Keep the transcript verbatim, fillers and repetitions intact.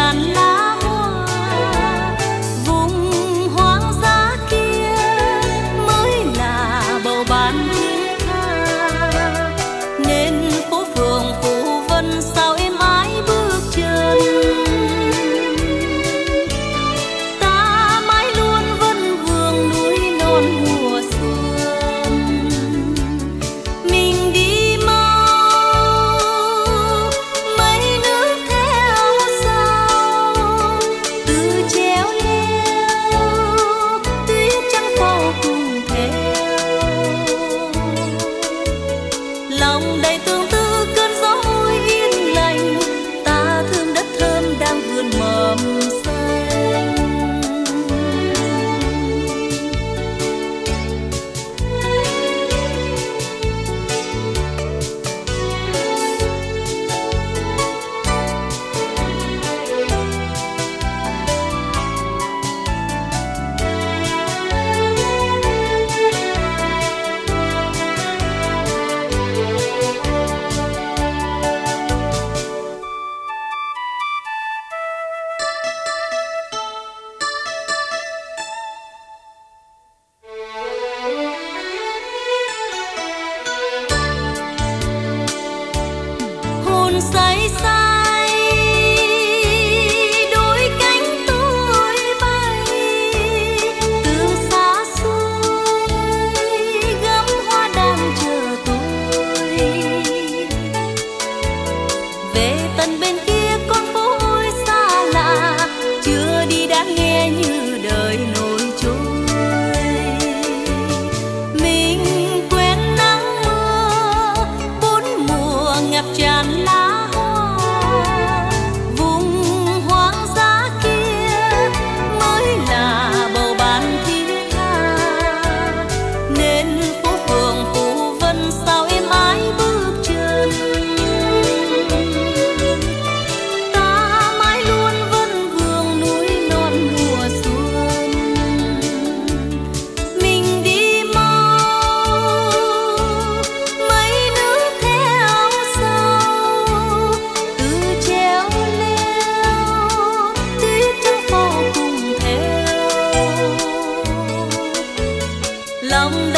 tràn lá hoa. Vùng hoang dã kia mới là bầu ban thiết tha, nên phố phường phủ vân sao êm ái bước chân. Ta mãi luôn vân vương núi non mùa xuân. Mình đi mau mấy nước theo sau, từ treo leo tuyết trắng phau cùng theo. Lòng đầy tương tư cơn gió môi yên lành, ta thương đất thơm đang vươn mầm xanh. Hồn say say đôi cánh tôi bay, từ xa xôi gấm hoa đang chờ tôi. Về tận bên kia con phố ôi xa lạ, chưa đi đã nghe như đời nổi trôi. Mình quen nắng mưa bốn mùa ngập tràn lá hoa. Vùng hoang dã kia mới là bầu ban thiết tha, nên phố phường phủ vân sao êm ái bước chân. Ta mãi luôn vân vương núi non mùa xuân. Mình đi mau mấy nước theo sau, từ treo leo tuyết trắng phau cùng theo. Lòng